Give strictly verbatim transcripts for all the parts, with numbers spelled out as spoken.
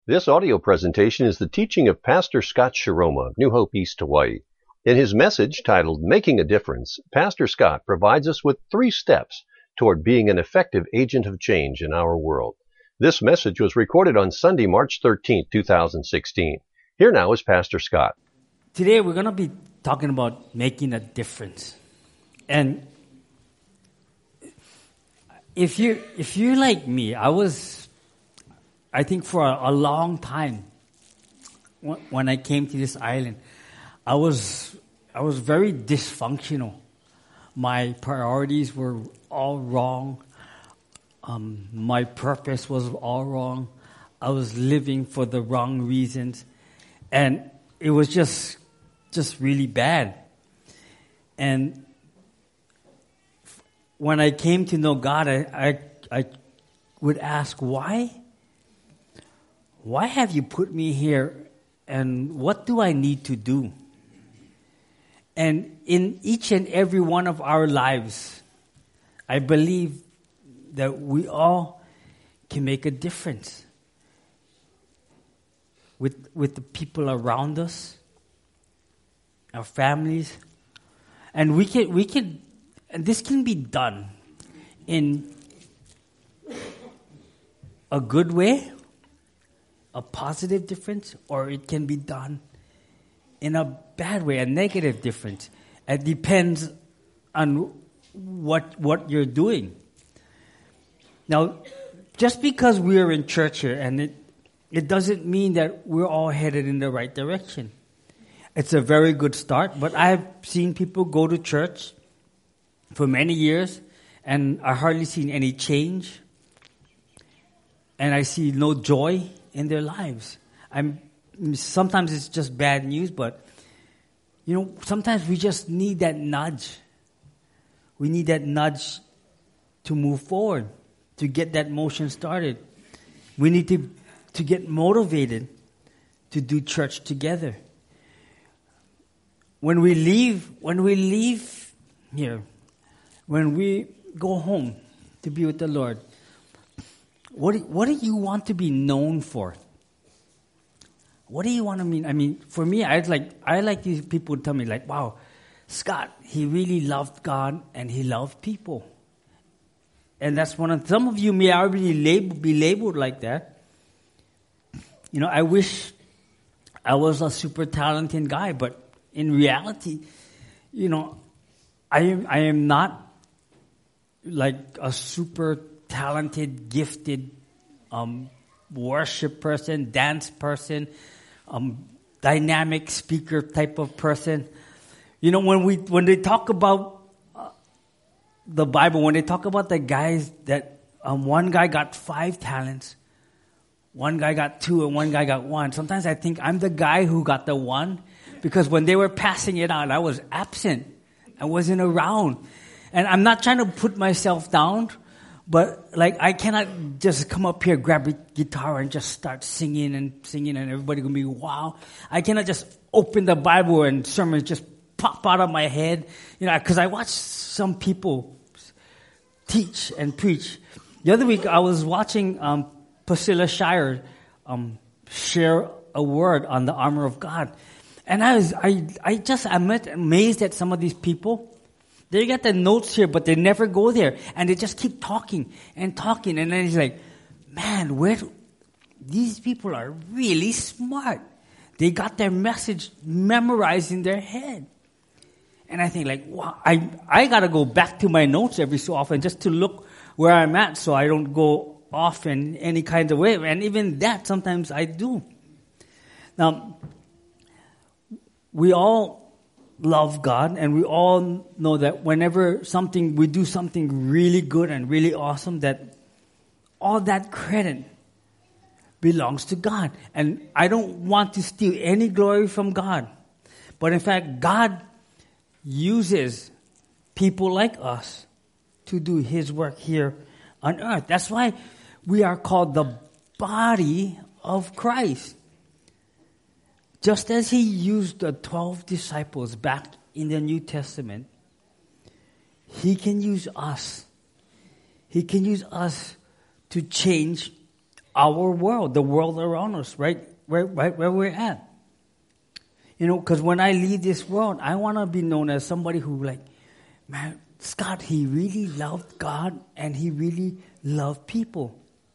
This audio presentation is the teaching of Pastor Scott Shiroma of New Hope East Hawaii. In his message titled Making a Difference, Pastor Scott provides us with three steps toward being an effective agent of change in our world. This message was recorded on Sunday, March thirteenth, twenty sixteen. Here now is Pastor Scott. Today we're going to be talking about making a difference. And if you if you're like me, I was I think for a, a long time when, when I came to this island, I was I was very dysfunctional. My priorities were all wrong. Um, my purpose was all wrong. I was living for the wrong reasons, and it was just just really bad. And when I came to know God, I I, I would ask, why? Why have you put me here, and what do I need to do? And in each and every one of our lives, I believe that we all can make a difference with with the people around us, our families, and we can we can and this can be done in a good way, a positive difference, or it can be done in a bad way, a negative difference. It depends on what what you're doing. Now, just because we're in church here, and it it doesn't mean that we're all headed in the right direction. It's a very good start, but I've seen people go to church for many years, and I hardly seen any change, and I see no joy in their lives. I'm sometimes it's just bad news, but you know, sometimes we just need that nudge. We need that nudge to move forward, to get that motion started. We need to to get motivated to do church together. When we leave, when we leave here, when we go home to be with the Lord, what do, what do you want to be known for? What do you want to mean? I mean, for me, I like I like these people to tell me like, "Wow, Scott, he really loved God and he loved people." And that's one of some of you may already label, be labeled like that. You know, I wish I was a super talented guy, but in reality, you know, I am I am not like a super talented, gifted um, worship person, dance person, um, dynamic speaker type of person. You know, when we when they talk about uh, the Bible, when they talk about the guys that um, one guy got five talents, one guy got two, and one guy got one. Sometimes I think I'm the guy who got the one, because when they were passing it out, I was absent. I wasn't around. And I'm not trying to put myself down, but like I cannot just come up here, grab a guitar and just start singing and singing and everybody gonna be wow. I cannot just open the Bible and sermons just pop out of my head, you know, because I watch some people teach and preach. The other week I was watching um, Priscilla Shirer um, share a word on the armor of God. And I was, I, I just, I'm amazed at some of these people. They got the notes here, but they never go there. And they just keep talking and talking. And then it's like, man, where, these people are really smart. They got their message memorized in their head. And I think like, wow, I, I gotta go back to my notes every so often just to look where I'm at so I don't go off in any kind of way. And even that, sometimes I do. Now, we all love God, and we all know that whenever something we do something really good and really awesome, that all that credit belongs to God. And I don't want to steal any glory from God. But in fact, God uses people like us to do His work here on earth. That's why we are called the body of Christ. Just as He used the twelve disciples back in the New Testament, He can use us. He can use us to change our world, the world around us, right, right, right where we're at. You know, because when I leave this world, I want to be known as somebody who, like, man, Scott, he really loved God and he really loved people.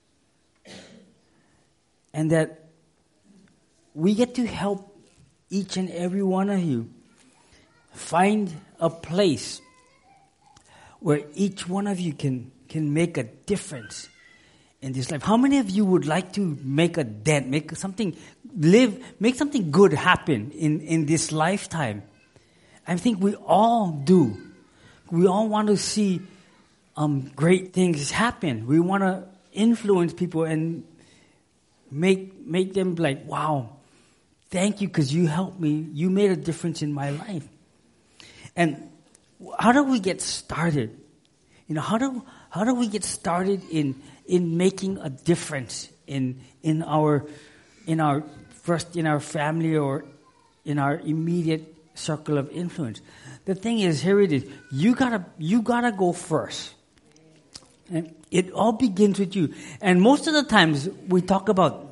And that we get to help each and every one of you find a place where each one of you can, can make a difference in this life. How many of you would like to make a dent, make something, live, make something good happen in, in this lifetime? I think we all do. We all want to see um, great things happen. We want to influence people and make make them like, wow, thank you because you helped me. You made a difference in my life. And how do we get started? You know, how do how do we get started in in making a difference in in our in our first in our family or in our immediate circle of influence? The thing is, here it is. You gotta you gotta go first. And it all begins with you. And most of the times we talk about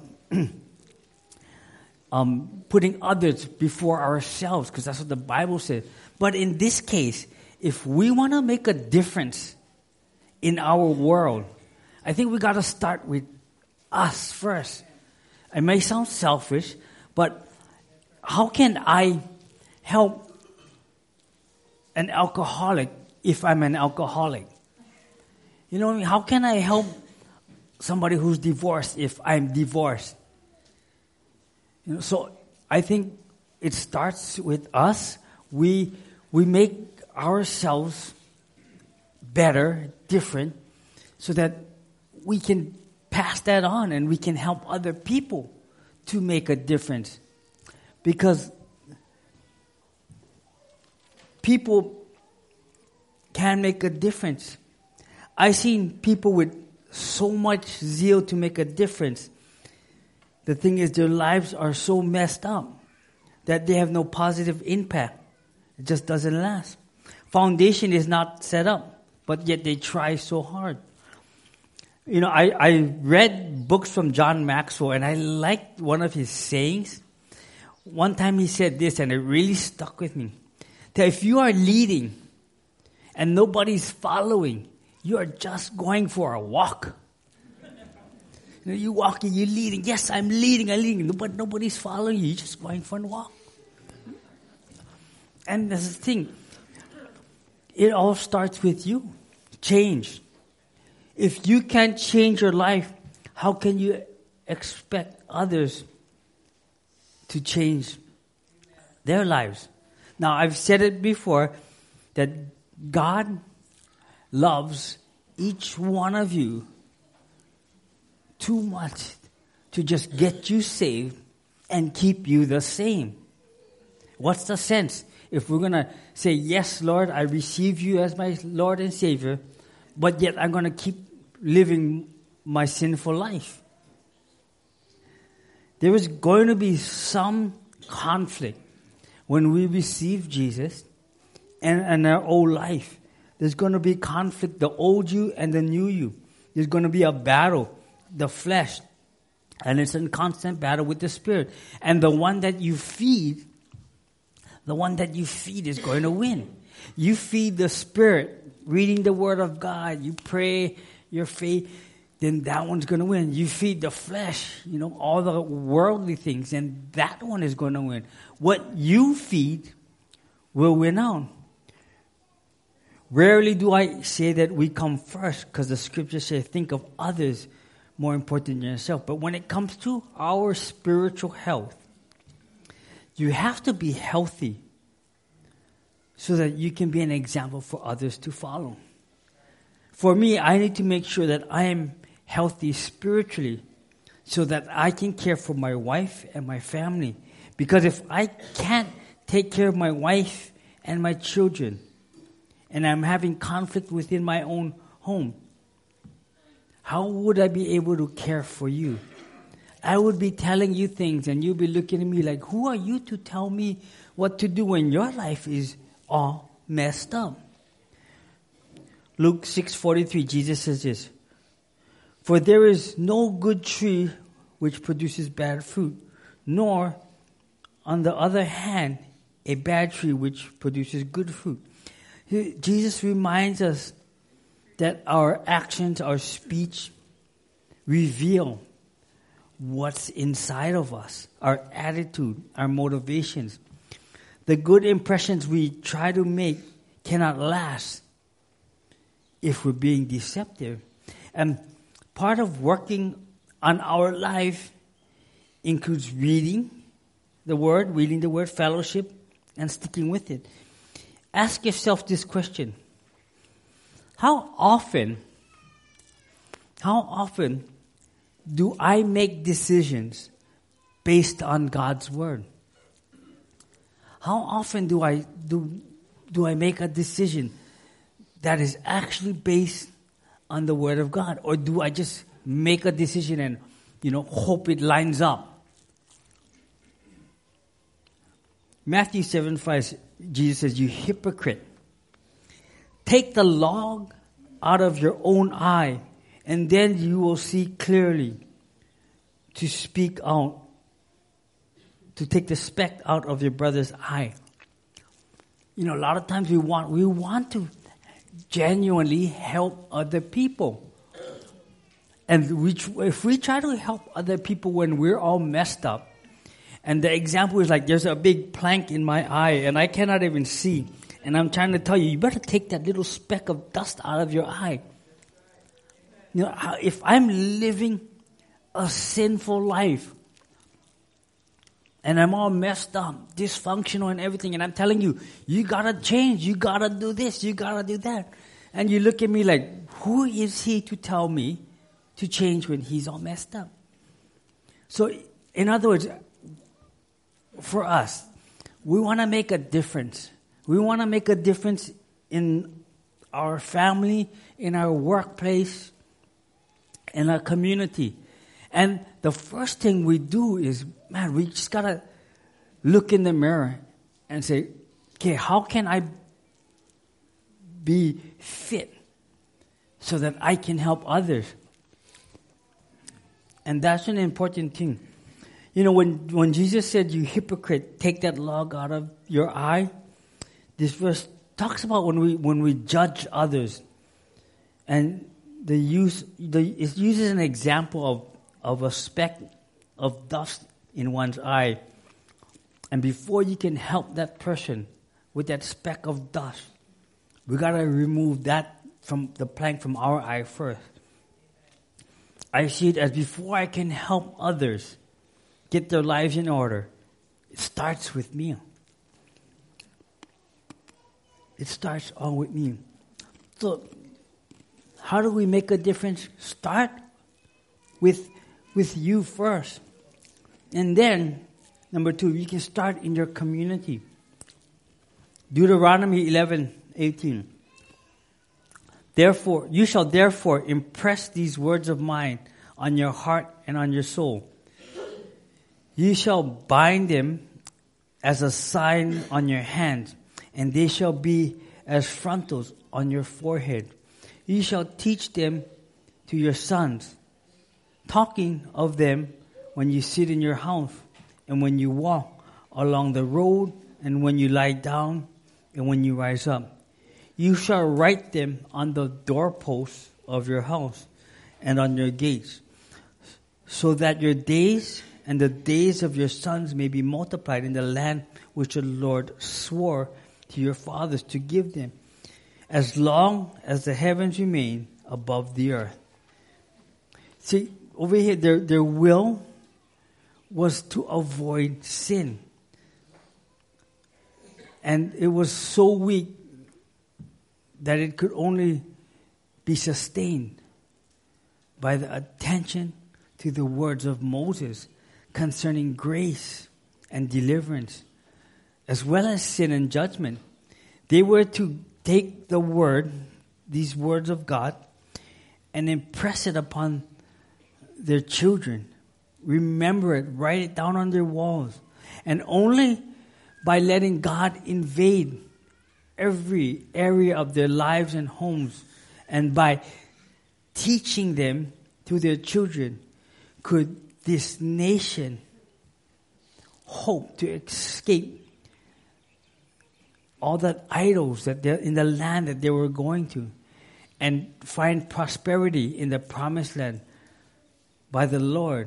um, putting others before ourselves because that's what the Bible says. But in this case, if we want to make a difference in our world, I think we got to start with us first. It may sound selfish, but how can I help an alcoholic if I'm an alcoholic? You know what I mean? How can I help somebody who's divorced if I'm divorced? You know, so I think it starts with us. We we make ourselves better, different, so that we can pass that on and we can help other people to make a difference. Because people can make a difference. I've seen people with so much zeal to make a difference. The thing is, their lives are so messed up that they have no positive impact. It just doesn't last. Foundation is not set up, but yet they try so hard. You know, I, I read books from John Maxwell, and I liked one of his sayings. One time he said this, and it really stuck with me. That if you are leading and nobody's following, you are just going for a walk. You know, you're walking, you're leading. Yes, I'm leading, I'm leading. But nobody's following you. You're just going for a walk. And that's the thing. It all starts with you. Change. If you can't change your life, how can you expect others to change their lives? Now, I've said it before that God loves each one of you too much to just get you saved and keep you the same. What's the sense? If we're going to say, yes, Lord, I receive you as my Lord and Savior, but yet I'm going to keep living my sinful life. There is going to be some conflict when we receive Jesus and, and our old life. There's going to be conflict, the old you and the new you. There's going to be a battle, the flesh. And it's a constant battle with the spirit. And the one that you feed, the one that you feed is going to win. You feed the spirit, reading the word of God, you pray, your faith, then that one's going to win. You feed the flesh, you know, all the worldly things, and that one is going to win. What you feed will win out. Rarely do I say that we come first, because the scriptures say think of others more important than yourself. But when it comes to our spiritual health, you have to be healthy so that you can be an example for others to follow. For me, I need to make sure that I am healthy spiritually so that I can care for my wife and my family. Because if I can't take care of my wife and my children, and I'm having conflict within my own home, how would I be able to care for you? I would be telling you things and you'll be looking at me like, who are you to tell me what to do when your life is all messed up? Luke six forty-three, Jesus says this, For there is no good tree which produces bad fruit, nor, on the other hand, a bad tree which produces good fruit. Jesus reminds us that our actions, our speech, reveal what's inside of us, our attitude, our motivations. The good impressions we try to make cannot last if we're being deceptive. And part of working on our life includes reading the Word, reading the Word, fellowship, and sticking with it. Ask yourself this question. How often, how often do I make decisions based on God's Word? How often do I do do I make a decision that is actually based on the Word of God? Or do I just make a decision and, you know, hope it lines up? Matthew seven five, Jesus says, "You hypocrite, take the log out of your own eye, and then you will see clearly to speak out, to take the speck out of your brother's eye." You know, a lot of times we want we want to genuinely help other people. And we, if we try to help other people when we're all messed up, and the example is like there's a big plank in my eye and I cannot even see, and I'm trying to tell you, you better take that little speck of dust out of your eye. You know, if I'm living a sinful life, and I'm all messed up, dysfunctional and everything, and I'm telling you, you gotta change, you gotta do this, you gotta do that. And you look at me like, who is he to tell me to change when he's all messed up? So, in other words, for us, we want to make a difference. We want to make a difference in our family, in our workplace, in our community. And the first thing we do is, man, we just got to look in the mirror and say, okay, how can I be fit so that I can help others? And that's an important thing. You know, when, when Jesus said, "You hypocrite, take that log out of your eye," this verse talks about when we when we judge others. And the use the it uses an example of of a speck of dust in one's eye. And before you can help that person with that speck of dust, we got to remove that from the plank from our eye first. I see it as before I can help others get their lives in order, it starts with me. It starts all with me. So, how do we make a difference? Start with with you first. And then, number two, you can start in your community. Deuteronomy eleven eighteen. Therefore, you shall therefore impress these words of mine on your heart and on your soul. You shall bind them as a sign on your hand, and they shall be as frontals on your forehead. You shall teach them to your sons, talking of them when you sit in your house, and when you walk along the road, and when you lie down, and when you rise up. You shall write them on the doorposts of your house and on your gates, so that your days and the days of your sons may be multiplied in the land which the Lord swore to your fathers to give them, as long as the heavens remain above the earth. See, over here, their, their will was to avoid sin. And it was so weak that it could only be sustained by the attention to the words of Moses concerning grace and deliverance, as well as sin and judgment. They were to take the word, these words of God, and impress it upon their children. Remember it, write it down on their walls. And only by letting God invade every area of their lives and homes, and by teaching them to their children, could this nation hope to escape all the idols that they're in the land that they were going to, and find prosperity in the promised land by the Lord.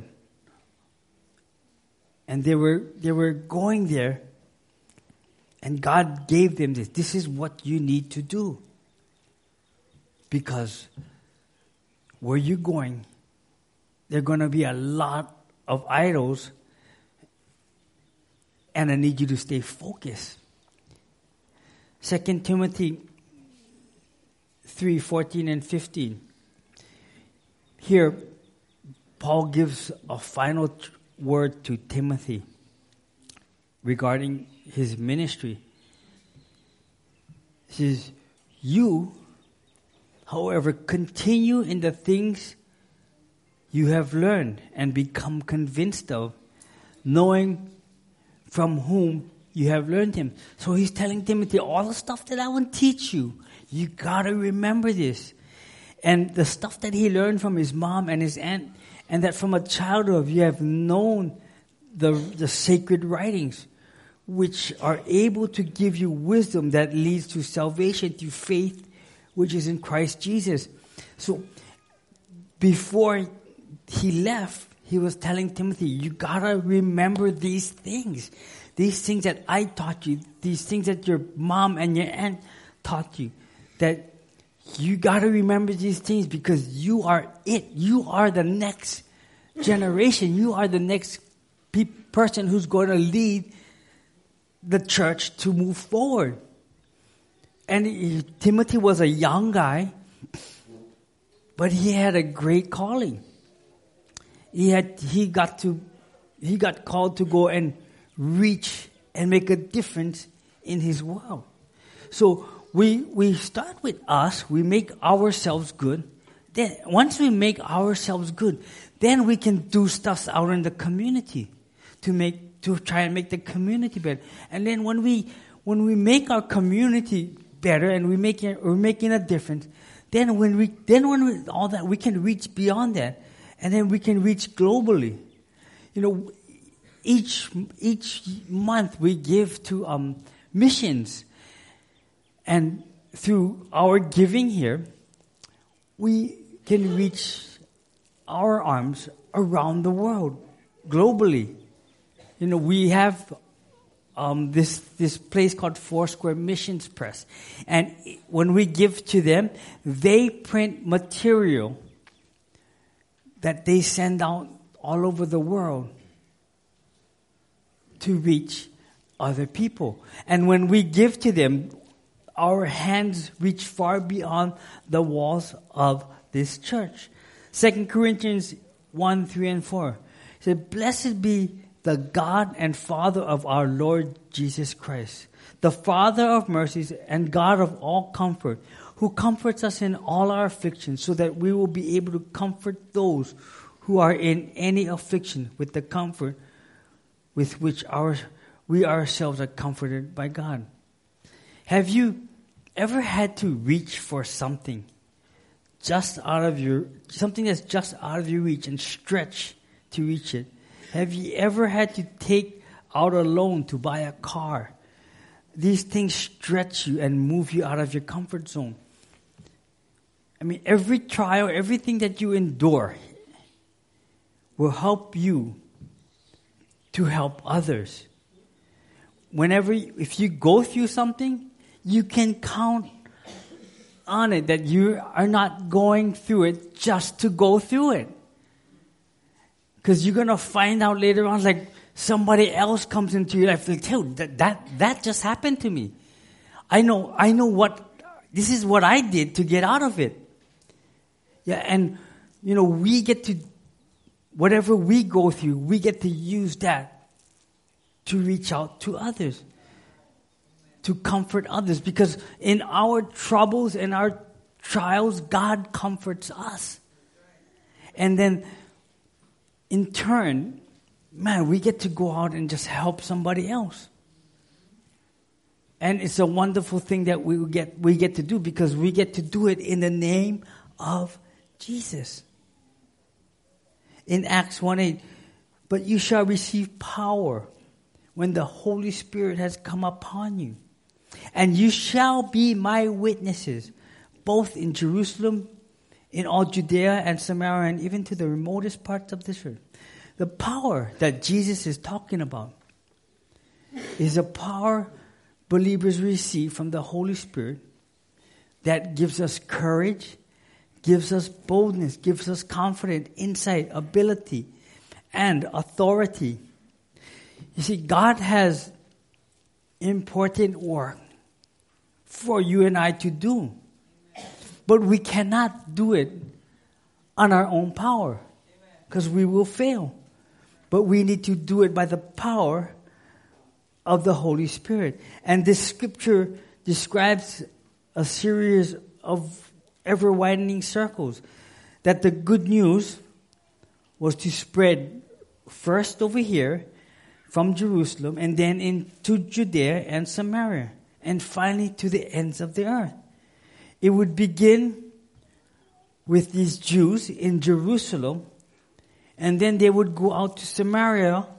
And they were they were going there, and God gave them this. This is what you need to do. Because where you're going, there are going to be a lot of idols, and I need you to stay focused. Second Timothy three, fourteen and fifteen. Here, Paul gives a final t- word to Timothy regarding his ministry. He says, you, however, continue in the things you have learned and become convinced of, knowing from whom you have learned him. So he's telling Timothy, all the stuff that I will teach you, you gotta remember this. And the stuff that he learned from his mom and his aunt, and that from a childhood you have known the, the sacred writings, which are able to give you wisdom that leads to salvation through faith, which is in Christ Jesus. So before he left, he was telling Timothy, you gotta remember these things. These things that I taught you, these things that your mom and your aunt taught you, that you got to remember these things because you are it. You are the next generation. You are the next pe- person who's going to lead the church to move forward. And he, Timothy was a young guy, but he had a great calling. He had he got to he got called to go and reach and make a difference in his world. So we we start with us. We make ourselves good. Then once we make ourselves good, then we can do stuff out in the community to make to try and make the community better. And then when we when we make our community better and we make it, we're making a difference, then when we then when we, all that we can reach beyond that, and then we can reach globally. You know, each each month we give to um, missions. And through our giving here, we can reach our arms around the world, globally. You know, we have um, this this place called Foursquare Missions Press. And when we give to them, they print material that they send out all over the world to reach other people. And when we give to them, our hands reach far beyond the walls of this church. Second Corinthians one, three, and four. It said, blessed be the God and Father of our Lord Jesus Christ, the Father of mercies and God of all comfort, who comforts us in all our afflictions, so that we will be able to comfort those who are in any affliction with the comfort with which our we ourselves are comforted by God. Have you ever had to reach for something just out of your, something that's just out of your reach and stretch to reach it? Have you ever had to take out a loan to buy a car? These things stretch you and move you out of your comfort zone. I mean, every trial, everything that you endure will help you to help others. Whenever, if you go through something, you can count on it that you are not going through it just to go through it. Because you're going to find out later on, like somebody else comes into your life, like, hey, that, that, that just happened to me. I know, I know what, this is what I did to get out of it. Yeah, and, you know, we get to, whatever we go through, we get to use that to reach out to others, to comfort others. Because in our troubles and our trials, God comforts us. And then, in turn, man, we get to go out and just help somebody else. And it's a wonderful thing that we get we get to do, because we get to do it in the name of Jesus. in Acts one eight, but you shall receive power when the Holy Spirit has come upon you. And you shall be my witnesses, both in Jerusalem, in all Judea and Samaria, and even to the remotest parts of this earth. The power that Jesus is talking about is a power believers receive from the Holy Spirit that gives us courage, gives us boldness, gives us confidence, insight, ability, and authority. You see, God has important work for you and I to do. But we cannot do it on our own power because we will fail. But we need to do it by the power of the Holy Spirit. And this scripture describes a series of ever-widening circles. That the good news was to spread first over here from Jerusalem and then into Judea and Samaria and finally to the ends of the earth. It would begin with these Jews in Jerusalem, and then they would go out to Samaria,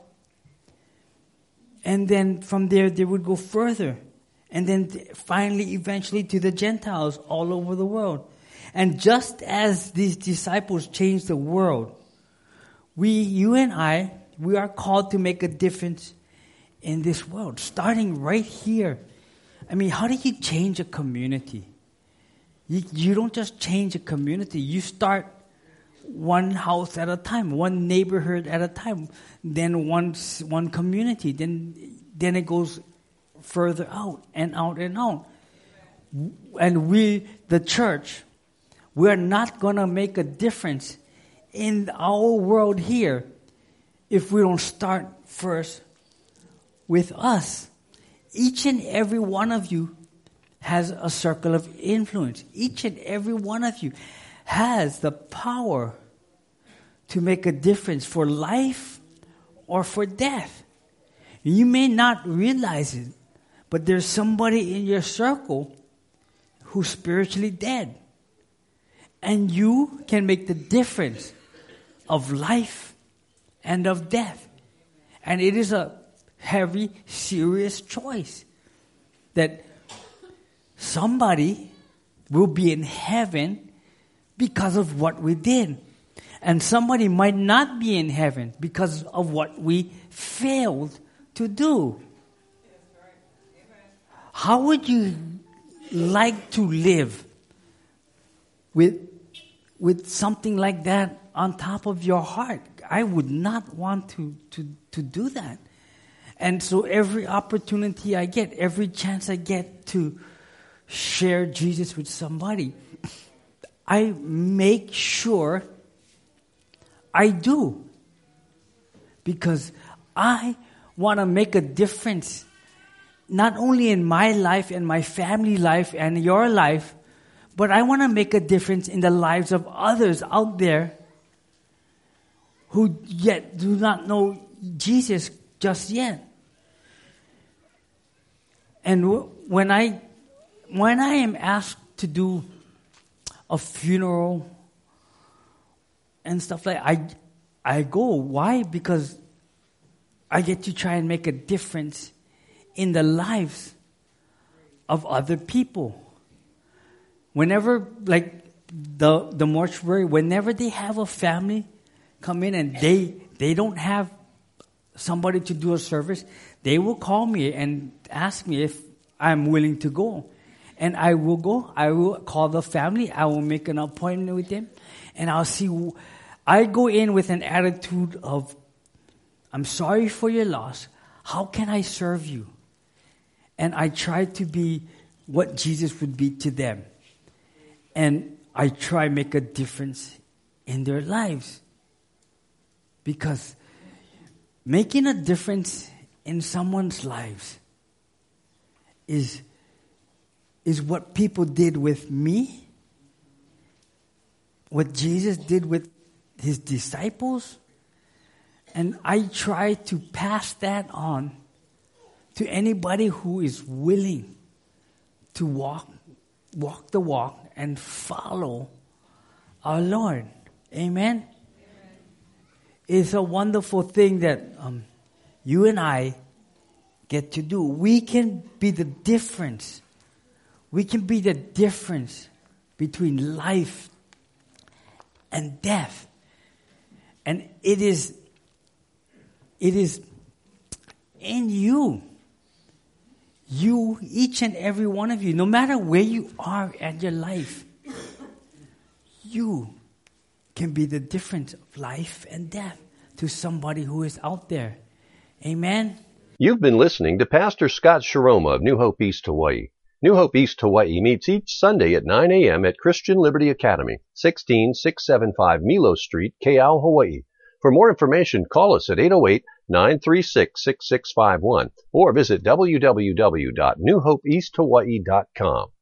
and then from there they would go further, and then finally, eventually to the Gentiles all over the world. And just as these disciples changed the world, we, you and I, we are called to make a difference in this world, starting right here. I mean, how do you change a community? You, you don't just change a community. You start one house at a time, one neighborhood at a time, then one one community. Then then it goes further out and out and out. And we, the church, we are not going to make a difference in our world here if we don't start first with us. Each and every one of you has a circle of influence. Each and every one of you has the power to make a difference for life or for death. You may not realize it, but there's somebody in your circle who's spiritually dead. And you can make the difference of life and of death. And it is a heavy, serious choice that somebody will be in heaven because of what we did. And somebody might not be in heaven because of what we failed to do. How would you like to live with, with something like that on top of your heart? I would not want to, to, to do that. And so every opportunity I get, every chance I get to share Jesus with somebody, I make sure I do. Because I want to make a difference, not only in my life and my family life and your life, but I want to make a difference in the lives of others out there who yet do not know Jesus just yet. And when I when I am asked to do a funeral and stuff like I I go. Why? Because I get to try and make a difference in the lives of other people. Whenever, like the the mortuary, whenever they have a family come in and they they don't have somebody to do a service, they will call me and ask me if I'm willing to go. And I will go. I will call the family. I will make an appointment with them. And I'll see. I go in with an attitude of, I'm sorry for your loss. How can I serve you? And I try to be what Jesus would be to them. And I try to make a difference in their lives. Because making a difference in someone's lives is, is what people did with me, what Jesus did with his disciples, and I try to pass that on to anybody who is willing to walk, walk the walk and follow our Lord. Amen? Amen. is a wonderful thing that um, you and I get to do. We can be the difference. We can be the difference between life and death. And it is, it is in you. You, each and every one of you, no matter where you are at your life, you can be the difference of life and death to somebody who is out there. Amen? You've been listening to Pastor Scott Shiroma of New Hope East Hawaii. New Hope East Hawaii meets each Sunday at nine a.m. at Christian Liberty Academy, sixteen six seventy-five Milo Street, Keaau, Hawaii. For more information, call us at eight oh eight, nine three six, six six five one or visit w w w dot new hope east hawaii dot com.